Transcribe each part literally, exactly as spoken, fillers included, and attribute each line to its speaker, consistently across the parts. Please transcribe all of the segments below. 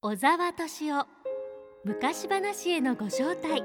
Speaker 1: 小沢敏夫昔話へのご招待。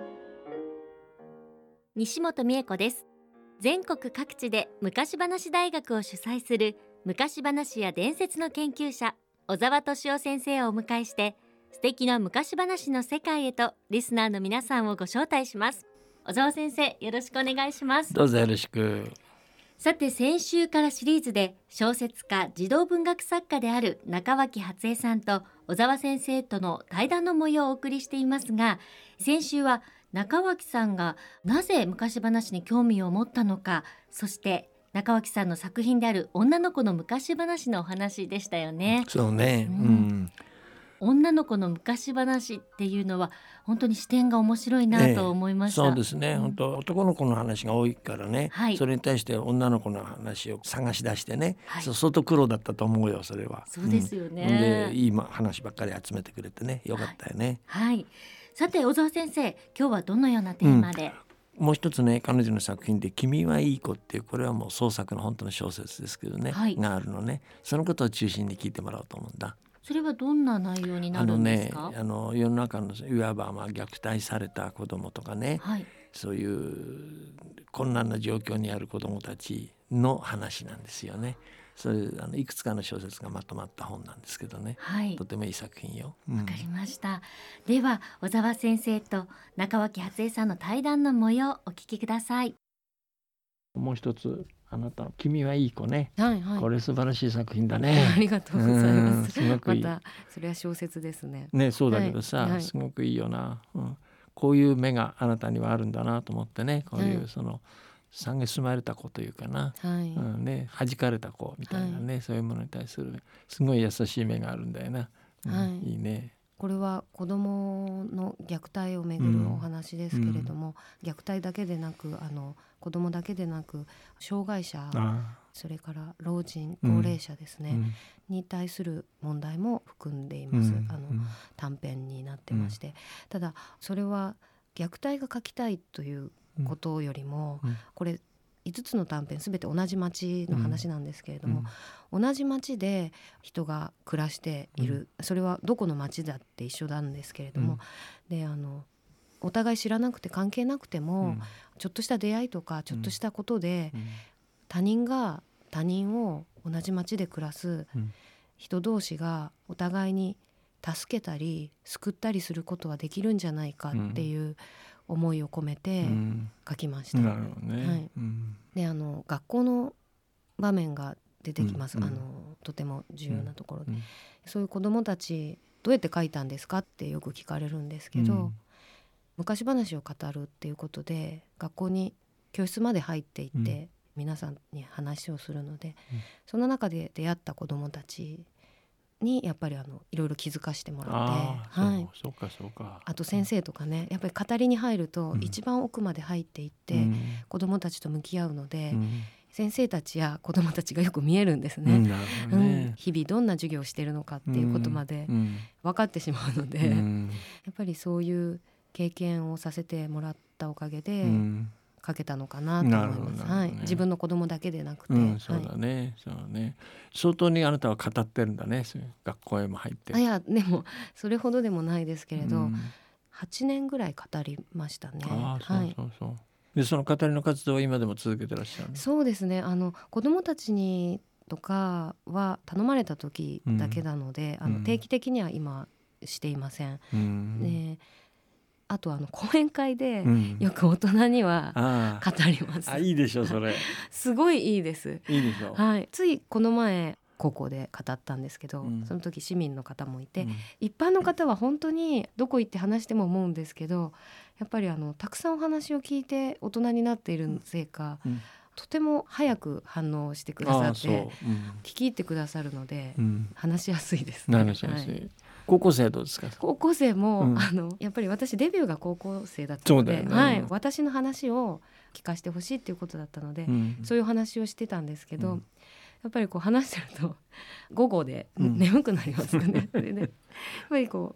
Speaker 1: 西本美恵子です。全国各地で昔話大学を主催する昔話や伝説の研究者小沢敏夫先生をお迎えして、素敵な昔話の世界へとリスナーの皆さんをご招待します。小沢先生、よろしくお願いします。
Speaker 2: どうぞよろしく。
Speaker 1: さて、先週からシリーズで小説家、児童文学作家である中脇初江さんと小沢先生との対談の模様をお送りしていますが、先週は中脇さんがなぜ昔話に興味を持ったのか、そして中脇さんの作品である女の子の昔話のお話でしたよね。
Speaker 2: そうね、
Speaker 1: う
Speaker 2: うんん
Speaker 1: 女の子の昔話っていうのは本当に視点が面白いなと思いました。
Speaker 2: そうですね、
Speaker 1: うん
Speaker 2: 本当男の子の話が多いからね、
Speaker 1: はい
Speaker 2: それに対して女の子の話を探し出してね、
Speaker 1: はい
Speaker 2: そう相当苦労だったと思うよ、それは。
Speaker 1: そうですよね、
Speaker 2: うんでいい話ばっかり集めてくれてね、よかったよね。
Speaker 1: はい、さて小沢先生、今日はどのようなテーマで？
Speaker 2: もう一つね、彼女の作品で君はいい子っていう、これはもう創作の本当の小説ですけどね、
Speaker 1: はい
Speaker 2: があるのね。そのことを中心に聞いてもらおうと思うんだ。
Speaker 1: それはどんな内容にな
Speaker 2: あの
Speaker 1: るんです
Speaker 2: ね、
Speaker 1: か？
Speaker 2: あの世の中のいわばまあ虐待された子どもとかね、
Speaker 1: はい、
Speaker 2: そういう困難な状況にある子どもたちの話なんですよね。そういうあのいくつかの小説がまとまった本なんですけどね、
Speaker 1: はい、
Speaker 2: とてもいい作品よ。
Speaker 1: わかりました。では小沢先生と中脇初江さんの対談の模様をお聞きください。
Speaker 2: うんもう一つ、あなたの君はいい子ね、
Speaker 3: はいはい、
Speaker 2: これ素晴らしい作品だね。
Speaker 3: ありがとうございます。
Speaker 2: うんすごくいい
Speaker 3: またそれは小説ですね。
Speaker 2: ね、そうだけどさ、
Speaker 3: はいはい
Speaker 2: すごくいいよな、うん、こういう目があなたにはあるんだなと思ってね、こういう、
Speaker 3: はい
Speaker 2: その蔑まれた子というかな、
Speaker 3: はい、
Speaker 2: うんね、弾かれた子みたいなね、そういうものに対するすごい優しい目があるんだよな、うん
Speaker 3: はい
Speaker 2: いいね。
Speaker 3: これは子どもの虐待をめぐるお話ですけれども、虐待だけでなく、あの子どもだけでなく障害者、
Speaker 2: あ
Speaker 3: それから老人
Speaker 2: うん
Speaker 3: 高齢者ですね、
Speaker 2: うん
Speaker 3: に対する問題も含んでいます、
Speaker 2: うん
Speaker 3: あの
Speaker 2: うん
Speaker 3: 短編になってまして、ただそれは虐待が書きたいということよりも、
Speaker 2: うん
Speaker 3: これいつつの短編すべて同じ町の話なんですけれども、同じ町で人が暮らしている、それはどこの町だって一緒なんですけれども、であのお互い知らなくて関係なくても、
Speaker 2: うん
Speaker 3: ちょっとした出会いとかちょっとしたことで、
Speaker 2: うん
Speaker 3: 他人が他人を同じ町で暮らす
Speaker 2: うん
Speaker 3: 人同士がお互いに助けたり救ったりすることはできるんじゃないかっていう思いを込めて
Speaker 2: うん
Speaker 3: 書きました。
Speaker 2: なるほどね、
Speaker 3: はい
Speaker 2: うん
Speaker 3: であの学校の場面が出てきます、
Speaker 2: うん
Speaker 3: あのとても重要なところで、
Speaker 2: うん
Speaker 3: そういう子どもたちどうやって書いたんですかってよく聞かれるんですけど、
Speaker 2: うん
Speaker 3: 昔話を語るっていうことで学校に教室まで入っていって、
Speaker 2: うん
Speaker 3: 皆さんに話をするので、
Speaker 2: うん
Speaker 3: その中で出会った子どもたちにやっぱりあのいろいろ気づかしてもらって、
Speaker 2: ああ、
Speaker 3: はい、
Speaker 2: そうそうかそうか。
Speaker 3: あと先生とかね、やっぱり語りに入ると
Speaker 2: うん
Speaker 3: 一番奥まで入っていって、
Speaker 2: うん
Speaker 3: 子どもたちと向き合うので、
Speaker 2: うん
Speaker 3: 先生たちや子どもたちがよく見えるんですね、
Speaker 2: うんなるほど
Speaker 3: うん
Speaker 2: ね。
Speaker 3: 日々どんな授業をしているのかっていうことまで
Speaker 2: うん
Speaker 3: 分かってしまうので、
Speaker 2: う
Speaker 3: や
Speaker 2: ん
Speaker 3: っぱりそういう経験をさせてもらったおかげで
Speaker 2: うん
Speaker 3: 書けたのかなと思い
Speaker 2: なるほど
Speaker 3: ます、
Speaker 2: なるほどね
Speaker 3: はい、自分の子どもだけでなくて、
Speaker 2: うん、そう
Speaker 3: はい
Speaker 2: だね、そうだね。相当にあなたは語ってるんだね、そういう学校へも入って。
Speaker 3: あいやでもそれほどでもないですけれど、
Speaker 2: うん
Speaker 3: はちねんぐらい語りましたね。
Speaker 2: ああ、そ
Speaker 3: はい
Speaker 2: うそうそう。で、その語りの活動は今でも続けてらっしゃるの。
Speaker 3: そうですね、あの子どもたちにとかは頼まれた時だけなので、
Speaker 2: うん
Speaker 3: あの定期的には今していません、
Speaker 2: うん
Speaker 3: であとあの講演会で
Speaker 2: うん
Speaker 3: よく大人には
Speaker 2: あ
Speaker 3: 語ります、
Speaker 2: あ、あ、いいでしょそれ。
Speaker 3: すごいいいです、
Speaker 2: いいでしょ。
Speaker 3: はい、ついこの前高校で語ったんですけど、
Speaker 2: うん
Speaker 3: その時市民の方もいて、
Speaker 2: うん
Speaker 3: 一般の方は本当にどこ行って話しても思うんですけど、やっぱりあのたくさんお話を聞いて大人になっているせいか、
Speaker 2: うん
Speaker 3: とても早く反応してくださ
Speaker 2: ああ、そう。
Speaker 3: って
Speaker 2: うん
Speaker 3: 聞き入ってくださるので、
Speaker 2: うん。
Speaker 3: 話しやすいですね。
Speaker 2: なるほど
Speaker 3: はい。
Speaker 2: 高校生はどうですか。
Speaker 3: 高校生も、
Speaker 2: うん
Speaker 3: あのやっぱり私デビューが高校生だったので、
Speaker 2: そうだよね
Speaker 3: はい、私の話を聞かせてほしいっていうことだったので、
Speaker 2: うん
Speaker 3: そういう話をしてたんですけど、
Speaker 2: うん
Speaker 3: やっぱりこう話してると午後で
Speaker 2: うん
Speaker 3: 眠くなりますよね。それでやっぱりこう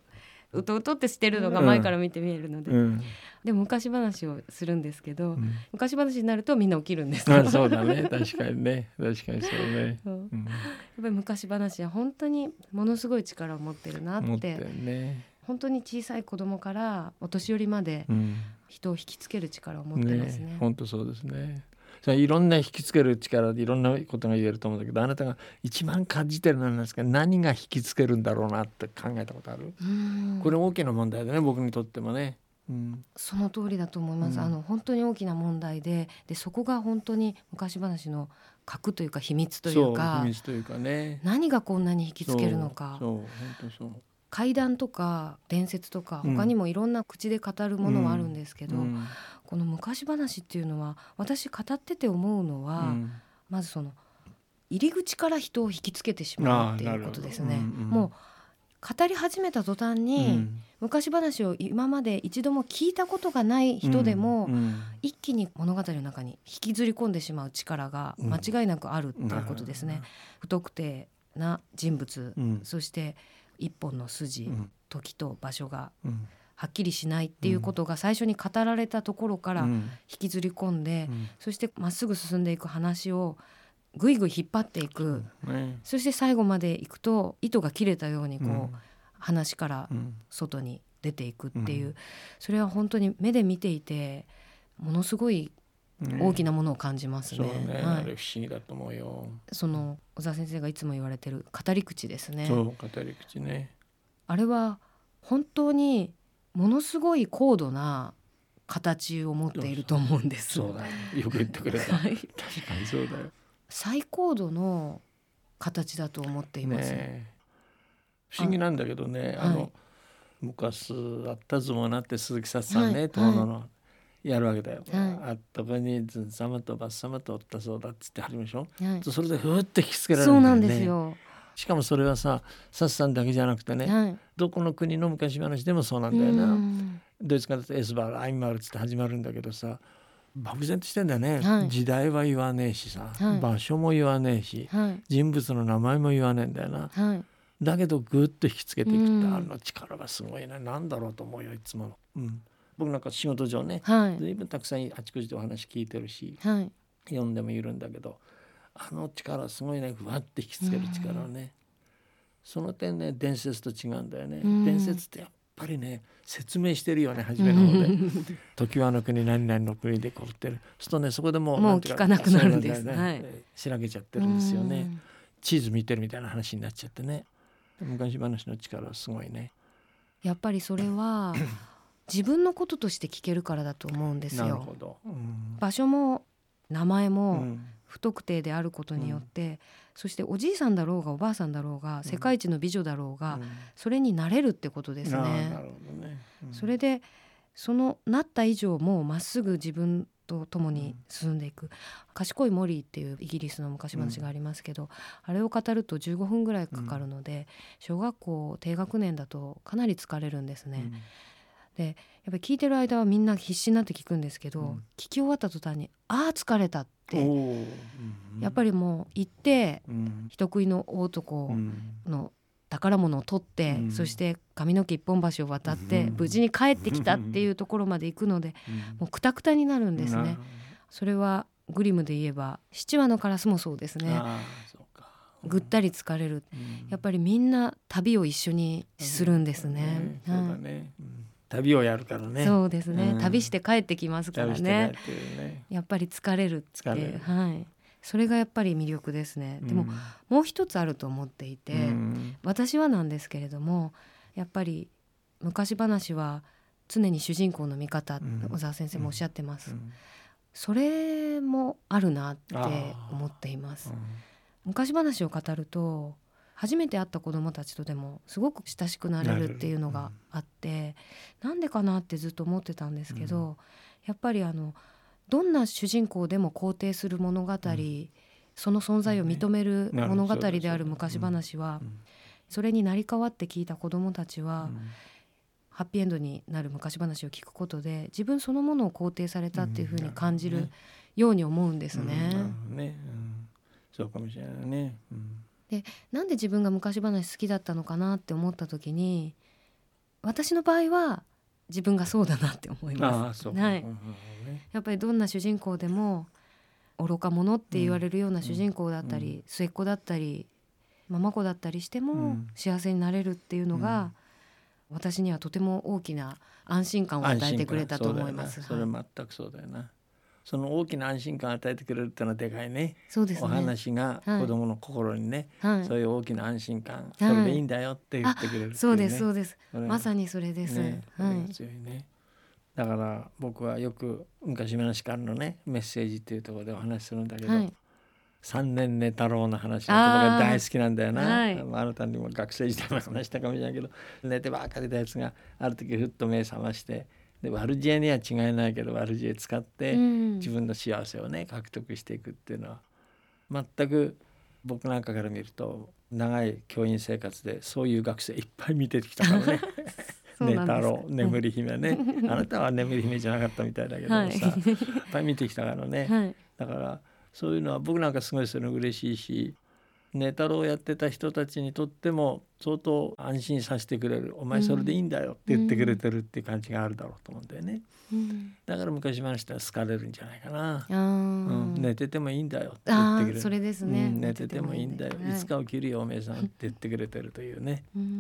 Speaker 3: うとうとってしてるのが前から見て見えるので、
Speaker 2: うん、
Speaker 3: でも昔話をするんですけど、
Speaker 2: うん、
Speaker 3: 昔話になるとみんな起きるんですよ。
Speaker 2: あ、そうだね、確かにね、確かにそうね、
Speaker 3: そう
Speaker 2: うん、
Speaker 3: やっぱり昔話は本当にものすごい力を持ってるなって、
Speaker 2: 持ってるね、
Speaker 3: 本当に小さい子供からお年寄りまで
Speaker 2: うん、
Speaker 3: 人を引きつける力を持ってますね。
Speaker 2: 本当そうですね。それいろんな引きつける力でいろんなことが言えると思うんだけど、あなたが一番感じてるのは何ですか？何が引きつけるんだろうなって考えたことある？
Speaker 3: うん
Speaker 2: これ大きな問題だね、僕にとってもね、うん、
Speaker 3: その通りだと思います、
Speaker 2: うん、
Speaker 3: あの本当に大きな問題で、でそこが本当に昔話の核というか秘密というか、
Speaker 2: そう秘密というかね、
Speaker 3: 何がこんなに引きつけるのか。
Speaker 2: そうそう本当そう、
Speaker 3: 怪談とか伝説とか
Speaker 2: うん
Speaker 3: 他にもいろんな口で語るものはあるんですけど、
Speaker 2: うん、
Speaker 3: この昔話っていうのは私語ってて思うのは、
Speaker 2: うん、
Speaker 3: まずその入り口から人を引きつけてしまうっていうことですね、
Speaker 2: うんうん、
Speaker 3: もう語り始めた途端に、うん、昔話を今まで一度も聞いたことがない人でも、うんうん、一気に物語の中に引きずり込んでしまう力が間違いなくあるっていうことですね、うん、不特定な人物、うん、そして一本の筋、うん、時と場所がはっきりしないっていうことが最初に語られたところから引きずり込んで、うん、そしてまっすぐ進んでいく話をぐいぐい引っ張っていく、うん、そして最後までいくと糸が切れたようにこう、うん、話から外に出ていくっていう、うん、それは本当に目で見ていてものすごい大きなものを感じますね。
Speaker 2: そうね、
Speaker 3: はい、
Speaker 2: あれ不思議だと思うよ。
Speaker 3: その小沢先生がいつも言われてる語り口ですね。
Speaker 2: そう語り口ね。
Speaker 3: あれは本当にものすごい高度な形を持っていると思うんです。
Speaker 2: そうだよ、よく言ってくれた、はい、確かにそうだよ。
Speaker 3: 最高度の形だと思っています、
Speaker 2: ね、不思議なんだけどね、あ、あの、はい、昔あったずもなって鈴木さつさんね、はい、とのの、はい、やるわけだよ、はい、あった場にずんさまとばっさまとおったそうだっつって始めでしょ、はい、それでふーって引きつけられるんだよね。そうなんですよ。しかもそれはさサツさんだけじゃなくてね、はい、どこの国の昔話でもそうなんだよな。ドイツからエスバールアイマールっつって始まるんだけどさ、漠然としてんだよね、はい、時代は言わねえしさ、はい、場所も言わねえし、はい、人物の名前も言わねえんだよな、はい、だけどぐっと引きつけていくってあの力がすごいね。なんだろうと思うよいつも、うん、僕なんか仕事上ね、はい、随分たくさんあちこちでお話聞いてるし、はい、読んでもいるんだけど、あの力すごいね、ふわって引きつける力をね、その点ね伝説と違うんだよね。伝説ってやっぱりね説明してるよね、初めの方で時はの国何々の国でこうってるするとね、そこでもう
Speaker 3: もう聞かなくなるんです、ね、はい、
Speaker 2: しらけちゃってるんですよね。地図見てるみたいな話になっちゃってね。昔話の力はすごいね。
Speaker 3: やっぱりそれは自分のこととして聞けるからだと思うんですよ。
Speaker 2: なるほど、うん、
Speaker 3: 場所も名前も不特定であることによって、うん、そしておじいさんだろうがおばあさんだろうが、うん、世界一の美女だろうが、うん、それになれるってことですね。
Speaker 2: なるほどね、うん、
Speaker 3: それでそのなった以上もうまっすぐ自分と共に進んでいく、うん、賢いモリーっていうイギリスの昔話がありますけど、うん、あれを語るとじゅうごふんぐらいかかるので、うん、小学校低学年だとかなり疲れるんですね、うん、でやっぱり聞いてる間はみんな必死になって聞くんですけど、うん、聞き終わった途端にあー疲れたって、うん、やっぱりもう行って、うん、人食いの大男の宝物を取って、うん、そして髪の毛一本橋を渡って、うん、無事に帰ってきたっていうところまで行くので、うん、もうクタクタになるんですね、うん、それはグリムで言えばしちわのカラスもそうですね。あ、そうか、うん、ぐったり疲れる、うん、やっぱりみんな旅を一緒にするんですね、
Speaker 2: うん、そうだね、うん、旅をやるからね。
Speaker 3: そうですね、うん、旅して帰ってきますから ね, ねやっぱり疲れるって疲れる、はい、それがやっぱり魅力ですね。でも、うん、もう一つあると思っていて、うん、私はなんですけれども、やっぱり昔話は常に主人公の味方、うん、小沢先生もおっしゃってます、うん、それもあるなって思っています、うん、昔話を語ると初めて会った子どもたちとでもすごく親しくなれるっていうのがあって、うん、なんでかなってずっと思ってたんですけど、うん、やっぱりあのどんな主人公でも肯定する物語、うん、その存在を認める物語である昔話は、それに成り代わって聞いた子どもたちは、うん、ハッピーエンドになる昔話を聞くことで自分そのものを肯定されたっていうふうに感じるように思うんですね。
Speaker 2: うんね、うん、そうかもしれないね、うん、
Speaker 3: でなんで自分が昔話好きだったのかなって思った時に、 私の場合は自分がそうだなって思います。
Speaker 2: あそう、
Speaker 3: はい、
Speaker 2: うんうんね、
Speaker 3: やっぱりどんな主人公でも愚か者って言われるような主人公だったり、うん、末っ子だったりママ子だったりしても幸せになれるっていうのが、うん、私にはとても大きな安心感を与えてくれたと思います。
Speaker 2: それ全くそうだよな。その大きな安心感を与えてくれるってのはでかいね。
Speaker 3: そうですね。
Speaker 2: お話が子供の心にね、はい、そういう大きな安心感、はい、それでいいんだよって言ってくれるっていうね。
Speaker 3: そうですそうです。まさにそれです。
Speaker 2: ね、
Speaker 3: はい、
Speaker 2: 強いね。だから僕はよく昔話からのねメッセージっていうところでお話しするんだけど、はい、三年寝太郎の話が大好きなんだよな。あ、はい、あなたにも学生時代も話したかもしれないけど、寝てばっかりたやつがある時ふっと目覚まして、で悪知恵には違いないけど悪知恵使って自分の幸せをね獲得していくっていうのは、全く僕なんかから見ると長い教員生活でそういう学生いっぱい見てきたからね寝太郎、眠り姫ね、あなたは眠り姫じゃなかったみたいだけどさ、はい、いっぱい見てきたからね、はい、だからそういうのは僕なんかすごいそれ嬉しいし、寝太郎をやってた人たちにとっても相当安心させてくれる、お前それでいいんだよって言ってくれてるっていう感じがあるだろうと思うんだよね、うん、だから昔話したら好かれるんじゃないかな、うん、寝ててもいいんだよって言ってくれる。
Speaker 3: それですね、
Speaker 2: うん、寝ててもいいんだよ、いつか起きるよおめえさんって言ってくれてるというね、うんうん、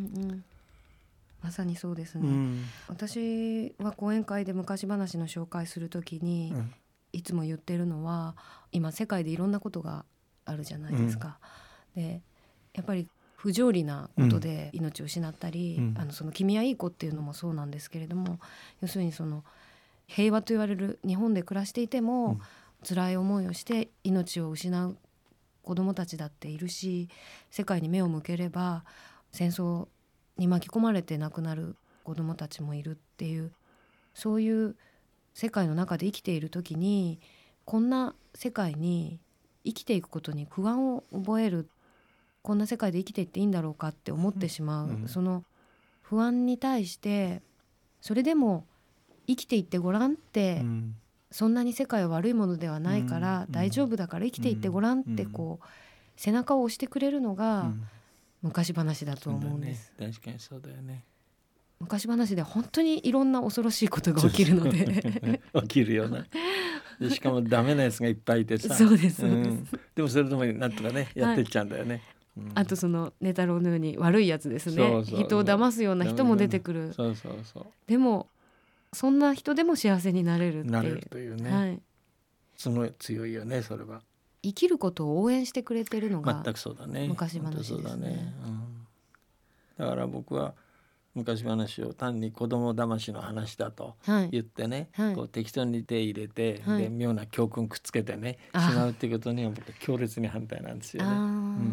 Speaker 3: まさにそうですね、うん、私は講演会で昔話の紹介するときに、うん、いつも言ってるのは、今世界でいろんなことがあるじゃないですか、うん、でやっぱり不条理なことで命を失ったり、うん、あのその君はいい子っていうのもそうなんですけれども、要するにその平和と言われる日本で暮らしていても、うん、辛い思いをして命を失う子どもたちだっているし、世界に目を向ければ戦争に巻き込まれて亡くなる子どもたちもいるっていう、そういう世界の中で生きている時に、こんな世界に生きていくことに不安を覚える、こんな世界で生きていっていいんだろうかって思ってしまう、うん、その不安に対してそれでも生きていってごらんって、うん、そんなに世界は悪いものではないから、うん、大丈夫だから生きていってごらんってこう、背中を押してくれるのが昔話だと思うんです、
Speaker 2: うんね、確かにそうだよね。
Speaker 3: 昔話で本当にいろんな恐ろしいことが起きるので
Speaker 2: 起きるような、でしかもダメなやつがいっぱいいてさ
Speaker 3: そうですそうです、うん、
Speaker 2: でもそれでもなんとかねやってっちゃうんだよね、はい
Speaker 3: うん、あとその寝太郎のように悪いやつですね。そうそうそう、人を騙すような人も出てくる。
Speaker 2: そうそうそう、
Speaker 3: でもそんな人でも幸せになれるっていう、
Speaker 2: なれるというね、はい、すごい強いよね。それは
Speaker 3: 生きることを応援してくれてるのが
Speaker 2: 全くそうだね、
Speaker 3: 昔話ですね。
Speaker 2: そうだね、うん、だから僕は昔話を単に子供騙しの話だと言ってね、はいはい、こう適当に手入れて、はい、で妙な教訓くっつけてねしまうっていうことには僕は強烈に反対なんですよね、うん、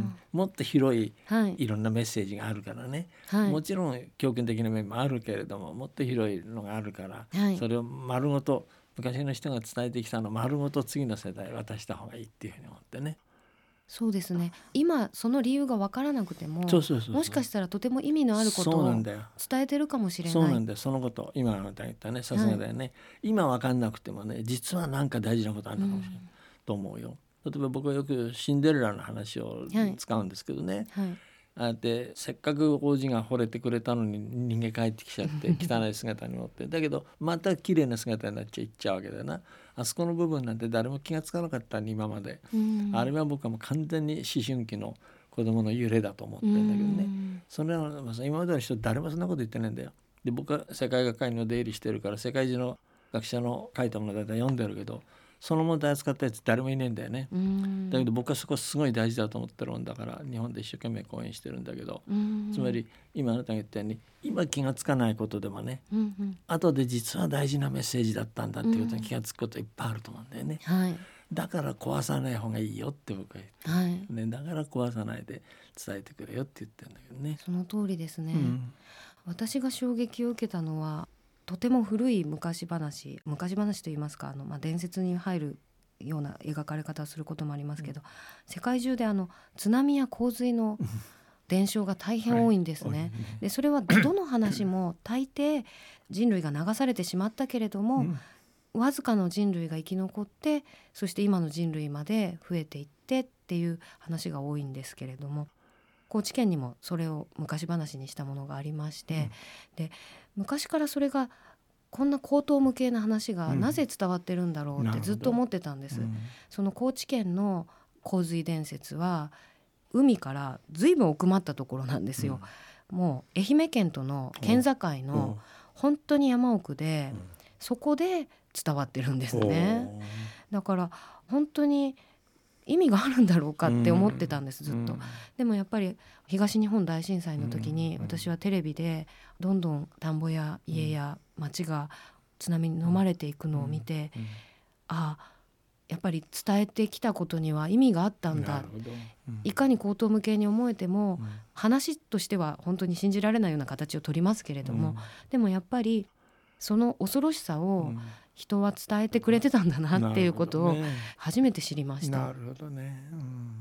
Speaker 2: もっと広い、はい、いろんなメッセージがあるからね、はい、もちろん教訓的な面もあるけれどももっと広いのがあるから、はい、それを丸ごと昔の人が伝えてきたのを丸ごと次の世代に渡した方がいいっていうふうに思ってね。
Speaker 3: そうですね。今その理由が分からなくても、
Speaker 2: そうそうそうそう、
Speaker 3: もしかしたらとても意味のあることを伝えてるかもしれない。
Speaker 2: そうなんだよ。そのこと今あなたが言ったね、さすがだよね、はい、今分かんなくてもね実は何か大事なことあるのかもしれない、うん、と思うよ。例えば僕はよくシンデレラの話を使うんですけどね、はいはい、ああやってせっかく王子が惚れてくれたのに人間帰ってきちゃって汚い姿に持ってだけどまた綺麗な姿になっちゃいっちゃうわけだよな。あそこの部分なんて誰も気がつかなかったに今まで、うん、あれは僕はもう完全に思春期の子供の揺れだと思ってるんだけどね、うん、それは今までの人誰もそんなこと言ってないんだよ。で僕は世界学会の出入りしてるから世界中の学者の書いたものだいたい読んでるけどその問題扱ったやつ誰もいねえんだよね。だけど僕はそこすごい大事だと思ってるんだから日本で一生懸命講演してるんだけど、つまり今あなたが言ったように今気がつかないことでもね、うんうん、後で実は大事なメッセージだったんだっていうことに気がつくこといっぱいあると思うんだよね、はい、だから壊さない方がいいよって僕は言って、はいね、だから壊さないで伝えてくれよって言ってるんだけどね。
Speaker 3: その通りですね、うん、私が衝撃を受けたのはとても古い昔話昔話といいますかあの、まあ、伝説に入るような描かれ方をすることもありますけど、うん、世界中であの津波や洪水の伝承が大変多いんですね、はい、でそれはどの話も大抵人類が流されてしまったけれども、うん、わずかの人類が生き残ってそして今の人類まで増えていってっていう話が多いんですけれども、 高知県にもそれを昔話にしたものがありまして、うん、で昔からそれがこんな荒唐無稽な話がなぜ伝わってるんだろうってずっと思ってたんです、うん、その高知県の洪水伝説は海からずいぶん奥まったところなんですよ、うん、もう愛媛県との県境の本当に山奥で、うん、そこで伝わってるんですね。だから本当に意味があるんだろうかって思ってたんです、ずっと、うん、でもやっぱり東日本大震災の時に私はテレビでどんどん田んぼや家や町が津波に飲まれていくのを見て、うんうん、ああやっぱり伝えてきたことには意味があったんだ、うん、いかに荒唐無稽に思えても、うん、話としては本当に信じられないような形を取りますけれども、うん、でもやっぱりその恐ろしさを人は伝えてくれてたんだなっていうことを初めて知りました。
Speaker 2: なるほどね、うん、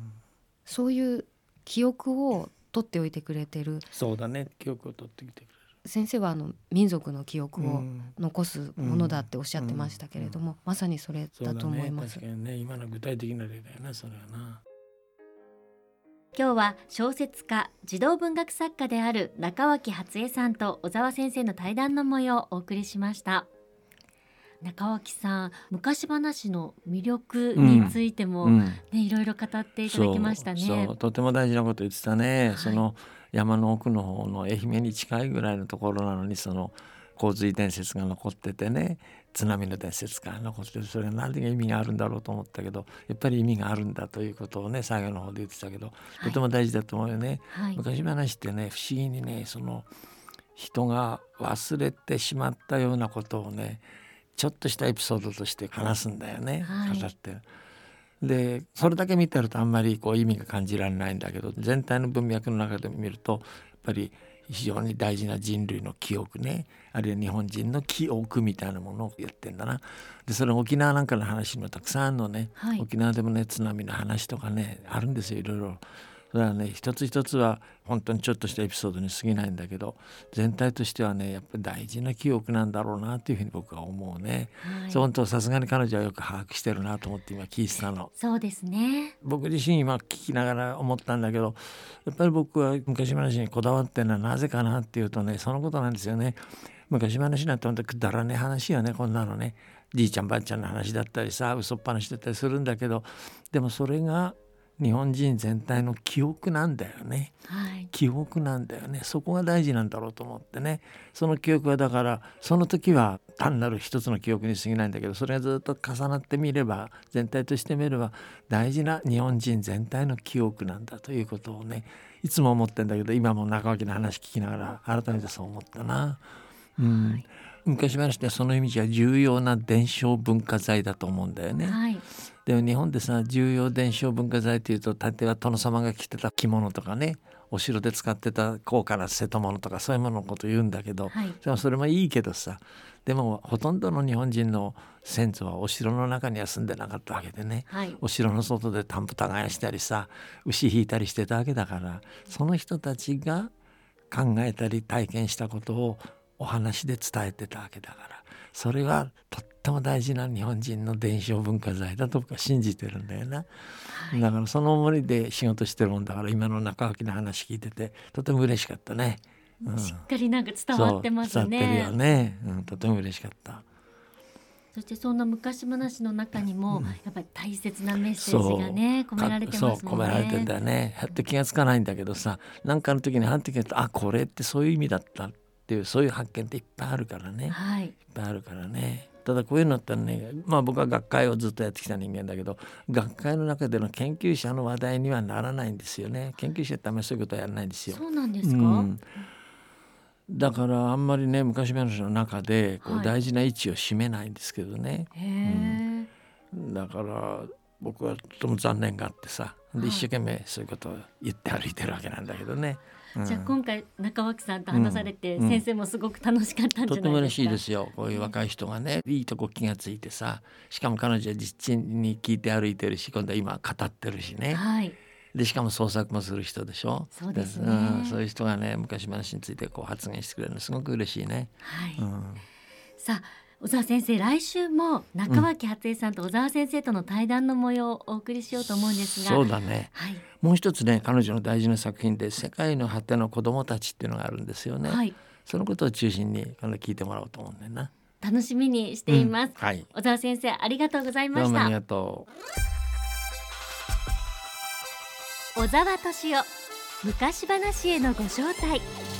Speaker 3: そういう記憶を取っておいてくれてる。
Speaker 2: そうだね、記憶を取ってきてくれる。
Speaker 3: 先生はあの民族の記憶を残すものだっておっしゃってましたけれども、うんうん、まさにそれだと思います。
Speaker 2: そうだね、確かにね、今の具体的な例だよな、それはな。
Speaker 1: 今日は小説家児童文学作家である中脇初江さんと小沢先生の対談の模様をお送りしました。中脇さん、昔話の魅力についても、うんね、いろいろ語っていただきましたね。
Speaker 2: そうそう、とても大事なこと言ってたね、はい、その山の奥の方の愛媛に近いぐらいのところなのに、その洪水伝説が残っててね、津波の伝説が残ってて、それが何で意味があるんだろうと思ったけど、やっぱり意味があるんだということをね、最後の方で言ってたけど、とても大事だと思うよね、はい、昔話ってね、不思議にね、その人が忘れてしまったようなことをね、ちょっとしたエピソードとして話すんだよね、はい、語ってる。でそれだけ見てるとあんまりこう意味が感じられないんだけど、全体の文脈の中で見るとやっぱり非常に大事な人類の記憶ね、あるいは日本人の記憶みたいなものを言ってんだな。でそれ沖縄なんかの話もたくさんあるのね、はい、沖縄でもね津波の話とかねあるんですよ、いろいろ。それはね、一つ一つは本当にちょっとしたエピソードに過ぎないんだけど、全体としてはねやっぱり大事な記憶なんだろうなというふうに僕は思うね、はい、そう本当さすがに彼女はよく把握してるなと思って今聞いてたの。
Speaker 1: そうですね。
Speaker 2: 僕自身今聞きながら思ったんだけど、やっぱり僕は昔話にこだわってるのはなぜかなっていうとね、そのことなんですよね。昔話なんて本当くだらねえ話よね、こんなのね。じいちゃんばあちゃんの話だったりさ、嘘っぱなしだったりするんだけど、でもそれが日本人全体の記憶なんだよね、はい、記憶なんだよね。そこが大事なんだろうと思ってね。その記憶はだからその時は単なる一つの記憶に過ぎないんだけど、それがずっと重なってみれば、全体として見れば大事な日本人全体の記憶なんだということをね、いつも思ってんだけど、今も中脇の話聞きながら改めてそう思ったな、うん、はい、昔話ってその意味じゃ重要な伝承文化財だと思うんだよね、はい、でも日本でさ、重要伝承文化財っていうと、例えば殿様が着てた着物とかね、お城で使ってた高価な瀬戸物とかそういうもののことを言うんだけど、はい、でもそれもいいけどさ、でもほとんどの日本人の先祖はお城の中には住んでなかったわけでね、はい、お城の外で田んぼ耕したりさ、牛引いたりしてたわけだから、その人たちが考えたり体験したことをお話で伝えてたわけだから、それはとっても大事な日本人の伝承文化財だと僕は信じてるんだよな、はい、だからその思いで仕事してるもんだから、今の中脇の話聞いててとても嬉しかったね、
Speaker 1: うん、しっかりなんか伝わってますね。
Speaker 2: 伝わってるよね、うん、とても嬉しかった。
Speaker 1: そしてそんな昔話の中にも、うん、やっぱり大切なメッセージがね込められてますもんね。
Speaker 2: そう込められてんだよね。やっと気がつかないんだけどさ、なんかの時にはんときにあこれってそういう意味だったっていう、そういう発見っていっぱいあるからね、はい、いっぱいあるからね。ただこういうのってね、まあ僕は学会をずっとやってきた人間だけど、学会の中での研究者の話題にはならないんですよね。研究者ってあんまりそういうことはやらないんですよ。
Speaker 1: そうなんですか、うん、
Speaker 2: だからあんまりね昔話の中でこう大事な位置を占めないんですけどね、はい、へうん、だから僕はとても残念があってさ、で一生懸命そういうことを言って歩いてるわけなんだけどね、うん、
Speaker 1: じゃあ今回中脇さんと話されて、うん、先生もすごく楽しかったんじゃないですか。
Speaker 2: とても嬉しいですよ。こういう若い人がね、いいとこ気がついてさ、しかも彼女は実地に聞いて歩いてるし、今度は今語ってるしね、はい、でしかも創作もする人でしょ。
Speaker 1: そうですね、
Speaker 2: うん、そういう人がね昔話についてこう発言してくれるのすごく嬉しいね、
Speaker 1: はい、
Speaker 2: うん、
Speaker 1: さあ小沢先生、来週も中脇初江さんと小沢先生との対談の模様をお送りしようと思うんですが、
Speaker 2: そうだね、
Speaker 1: はい、
Speaker 2: もう一つね、彼女の大事な作品で世界の果ての子どもたちっていうのがあるんですよね、はい、そのことを中心に聞いてもらおうと思うんだよな。
Speaker 1: 楽しみにしています、
Speaker 2: うん、はい、
Speaker 1: 小沢先生ありがとうございました。
Speaker 2: どうもありがと
Speaker 1: う。小沢敏夫、昔話へのご招待。